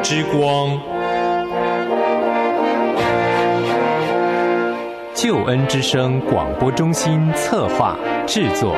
之光，救恩之声广播中心策划制作。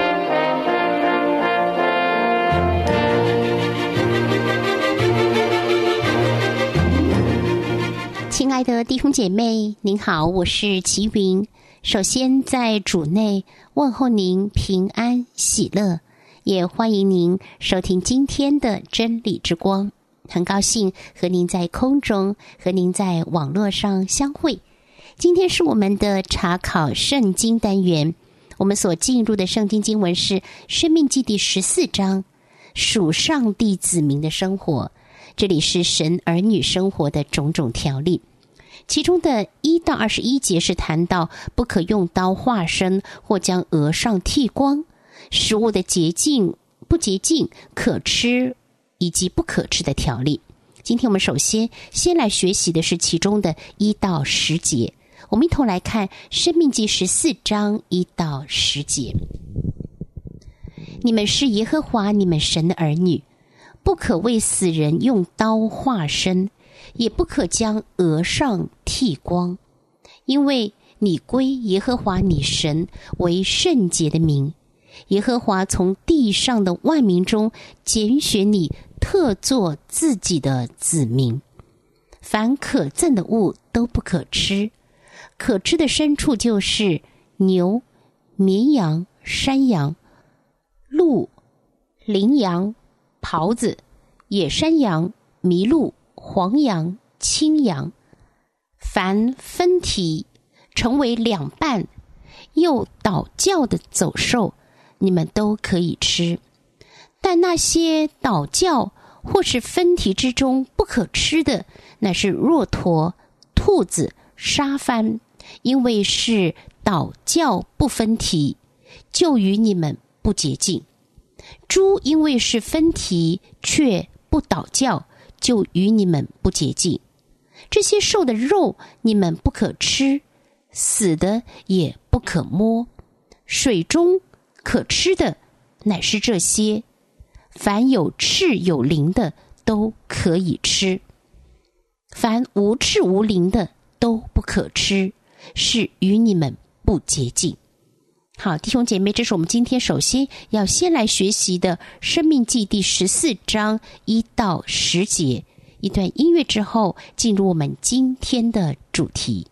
亲爱的弟兄姐妹，您好，我是齐云。首先在主内问候您平安喜乐，也欢迎您收听今天的真理之光。很高兴和您在空中，和您在网络上相会。今天是我们的查考圣经单元，我们所进入的圣经经文是申命记第14章，属上帝子民的生活。这里是神儿女生活的种种条例，其中的1到21节是谈到不可用刀划身或将额上剃光，食物的洁净不洁净，可吃以及不可吃的条例。今天我们首先来学习的是其中的1到10节，我们一同来看申命记14章1到10节。你们是耶和华你们神的儿女，不可为死人用刀划身，也不可将额上剃光，因为你归耶和华你神为圣洁的名。耶和华从地上的万民中拣选你，特作自己的子民。凡可憎的物都不可吃，可吃的牲畜就是牛、绵羊、山羊、鹿、羚羊、狍子、野山羊、麋鹿、黄羊、青羊。凡分蹄成为两半又倒教的走兽，你们都可以吃。但那些倒教或是分蹄之中不可吃的，乃是骆驼、兔子、沙番，因为是倒教不分蹄，就与你们不洁净。猪因为是分蹄却不倒教，就与你们不洁净。这些兽的肉你们不可吃，死的也不可摸。水中可吃的乃是这些，凡有翅有鳞的都可以吃，凡无翅无鳞的都不可吃，是与你们不洁净。好，弟兄姐妹，这是我们今天首先要先来学习的申命记第14章1到10节。一段音乐之后，进入我们今天的主题。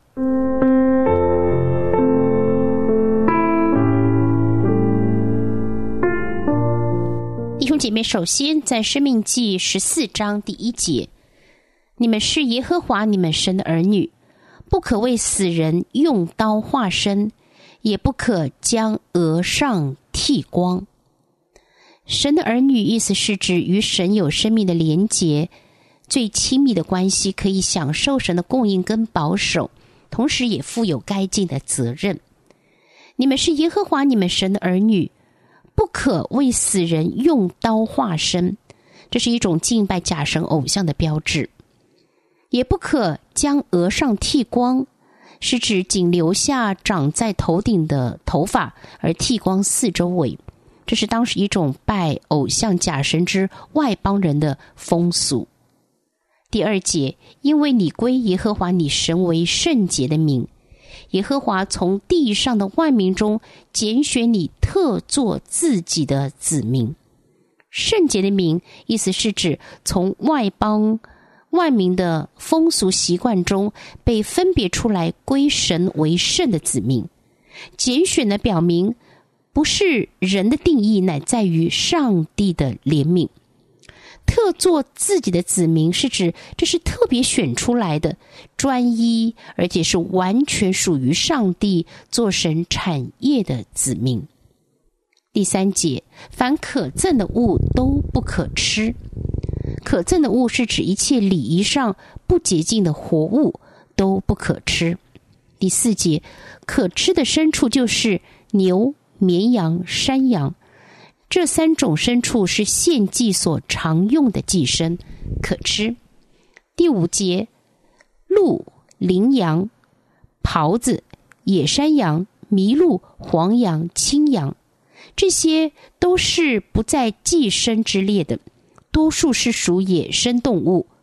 弟兄姐妹，首先在申命记14章第1节，你们是耶和华你们神的儿女，不可为死人用刀划身，也不可将额上剃光。神的儿女意思是指与神有生命的连结，最亲密的关系，可以享受神的供应跟保守，同时也负有该尽的责任。你们是耶和华你们神的儿女，不可为死人用刀划身，这是一种敬拜假神偶像的标志。也不可将额上剃光，是指仅留下长在头顶的头发，而剃光四周围。这是当时一种拜偶像假神之外邦人的风俗。第2节，因为你归耶和华你神为圣洁的名，耶和华从地上的万民中拣选你，特作自己的子民。圣洁的名意思是指从外邦万民的风俗习惯中被分别出来归神为圣的子民。拣选的表明不是人的定义，乃在于上帝的怜悯。特作自己的子民是指这是特别选出来的，专一而且是完全属于上帝做神产业的子民。第3节，凡可憎的物都不可吃。可憎的物是指一切礼仪上不洁净的活物都不可吃。第4节，可吃的牲畜就是牛、绵羊、山羊，这3种牲畜是献祭所常用的祭牲，可吃。第5节，鹿、羚羊、狍子、野山羊、麋鹿、黄羊、青羊，这些都是不在祭牲之列的，多数是属野生动物，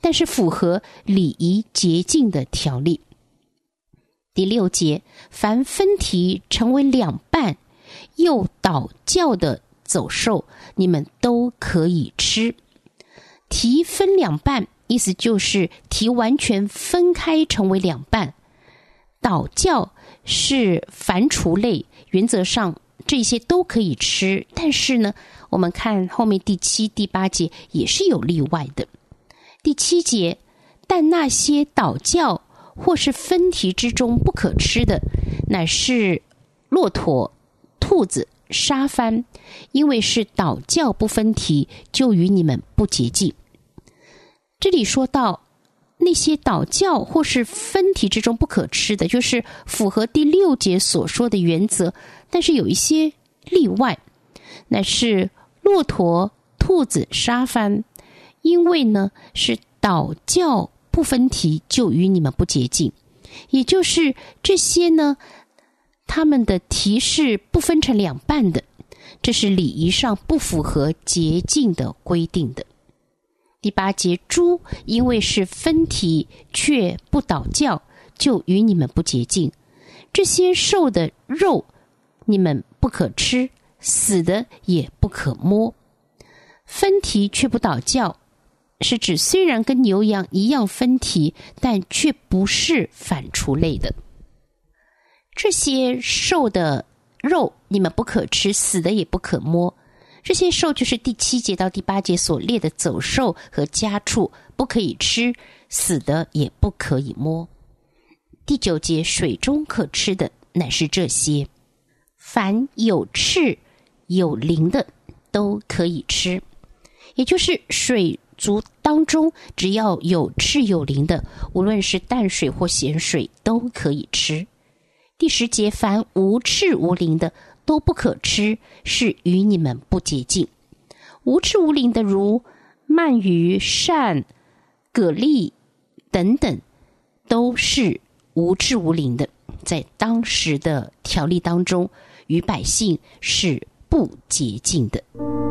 但是符合礼仪洁净的条例。第6节，凡分蹄成为两半又倒教的走兽，你们都可以吃。蹄分两半，意思就是蹄完全分开成为两半。倒教是凡畜类，原则上这些都可以吃，但是呢，我们看后面第7、第8节也是有例外的。第7节，但那些倒教或是分蹄之中不可吃的，乃是骆驼、兔子、沙番，因为是倒教不分蹄，就与你们不洁净。这里说到那些倒教或是分蹄之中不可吃的，就是符合第6节所说的原则，但是有一些例外，乃是骆驼、兔子、沙番，因为呢是倒教不分蹄，就与你们不洁净。也就是这些呢，他们的蹄是不分成两半的，这是礼仪上不符合洁净的规定的。第8节，猪因为是分蹄却不倒教，就与你们不洁净。这些兽的肉你们不可吃，死的也不可摸。分蹄却不倒教，是指虽然跟牛羊一样分蹄，但却不是反刍类的。这些兽的肉你们不可吃，死的也不可摸。这些兽就是第7节到第8节所列的走兽和家畜，不可以吃，死的也不可以摸。第9节，水中可吃的乃是这些，凡有翅有鳞的都可以吃。也就是水族当中只要有翅有鳞的，无论是淡水或咸水都可以吃。第10节，凡无翅无鳞的都不可吃，是与你们不洁净。无翅无鳞的如鳗鱼、鳝、蛤蜊等等，都是无翅无鳞的，在当时的条例当中，与百姓是不洁净的。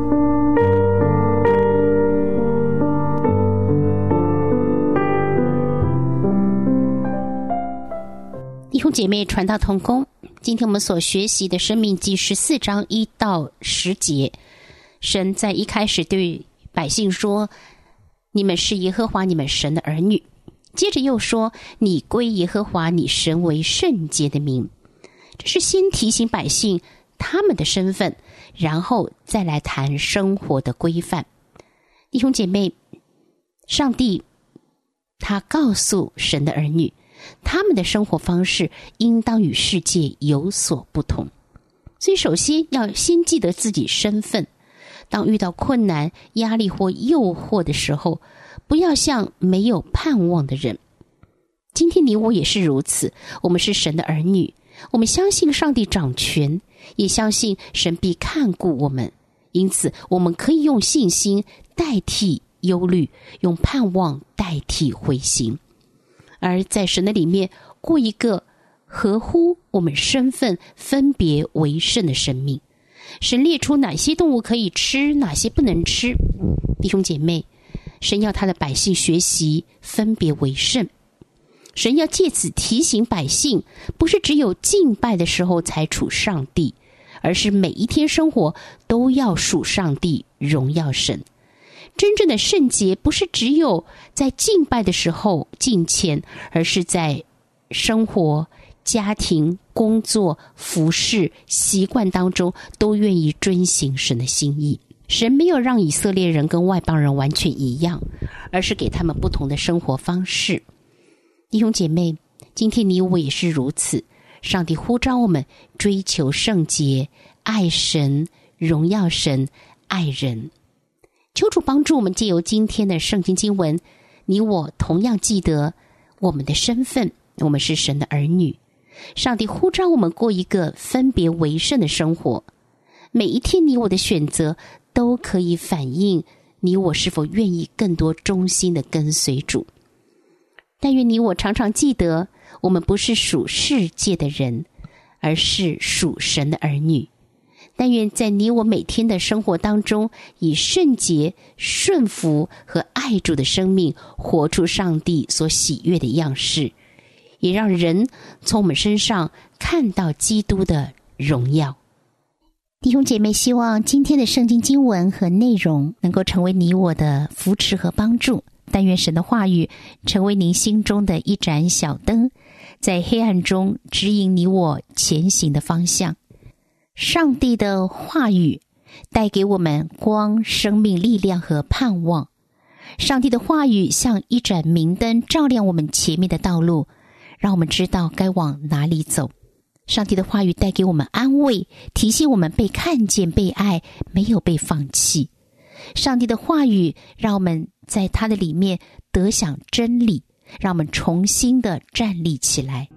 弟兄姐妹，传道同工，今天我们所学习的申命记14章1到10节，神在一开始对百姓说，你们是耶和华你们神的儿女，接着又说，你归耶和华你神为圣洁的名。这是先提醒百姓他们的身份，然后再来谈生活的规范。弟兄姐妹，上帝他告诉神的儿女，他们的生活方式应当与世界有所不同。所以首先要先记得自己身份，当遇到困难、压力或诱惑的时候，不要像没有盼望的人。今天你我也是如此，我们是神的儿女，我们相信上帝掌权，也相信神必看顾我们，因此我们可以用信心代替忧虑，用盼望代替灰心，而在神的里面过一个合乎我们身份分别为圣的生命。神列出哪些动物可以吃，哪些不能吃。弟兄姐妹，神要他的百姓学习分别为圣。神要借此提醒百姓，不是只有敬拜的时候才属上帝，而是每一天生活都要属上帝，荣耀神。真正的圣洁不是只有在敬拜的时候敬虔，而是在生活、家庭、工作、服事、习惯当中都愿意遵行神的心意。神没有让以色列人跟外邦人完全一样，而是给他们不同的生活方式。弟兄姐妹，今天你我也是如此，上帝呼召我们追求圣洁，爱神，荣耀神，爱人。求主帮助我们借由今天的圣经经文，你我同样记得我们的身份，我们是神的儿女。上帝呼召我们过一个分别为圣的生活，每一天你我的选择都可以反映你我是否愿意更多忠心的跟随主。但愿你我常常记得，我们不是属世界的人，而是属神的儿女。 但愿在你我每天的生活当中，以圣洁、顺服和爱主的生命，活出上帝所喜悦的样式，也让人从我们身上看到基督的荣耀。弟兄姐妹，希望今天的圣经经文和内容能够成为你我的扶持和帮助。但愿神的话语成为您心中的一盏小灯，在黑暗中指引你我前行的方向。上帝的话语带给我们光、生命、力量和盼望。上帝的话语像一盏明灯，照亮我们前面的道路，让我们知道该往哪里走。上帝的话语带给我们安慰，提醒我们被看见、被爱，没有被放弃。上帝的话语让我们在他的里面得享真理，让我们重新的站立起来。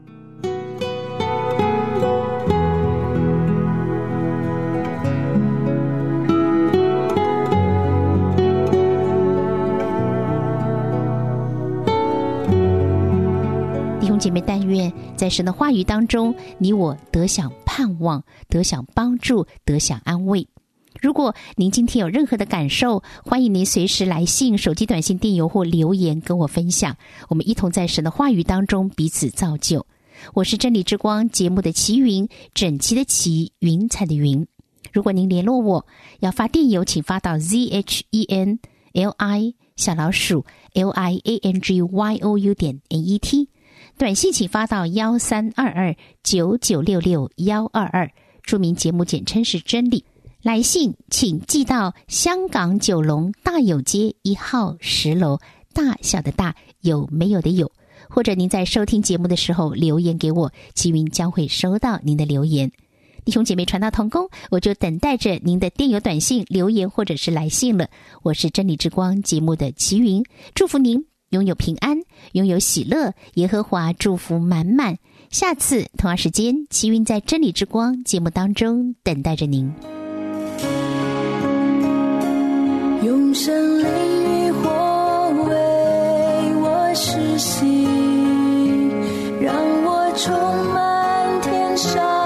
弟兄姐妹，但愿在神的话语当中，你我得享盼望，得享帮助，得享安慰。如果您今天有任何的感受，欢迎您随时来信、手机短信、电邮或留言跟我分享，我们一同在神的话语当中彼此造就。我是真理之光节目的齐云，整齐的齐，云彩的云。如果您联络我，要发电邮，请发到 zhenli@liangyou.net， 短信请发到132299662122，注明节目简称是真理。来信请寄到香港九龙大有街1号10楼，大小的大，有没有的有。或者您在收听节目的时候留言给我，齐云将会收到您的留言。弟兄姐妹，传道同工，我就等待着您的电邮、短信、留言或者是来信了。我是真理之光节目的齐云，祝福您拥有平安，拥有喜乐，耶和华祝福满满。下次同样时间，齐云在真理之光节目当中等待着您。 用神灵与火为我施洗，让我充满天上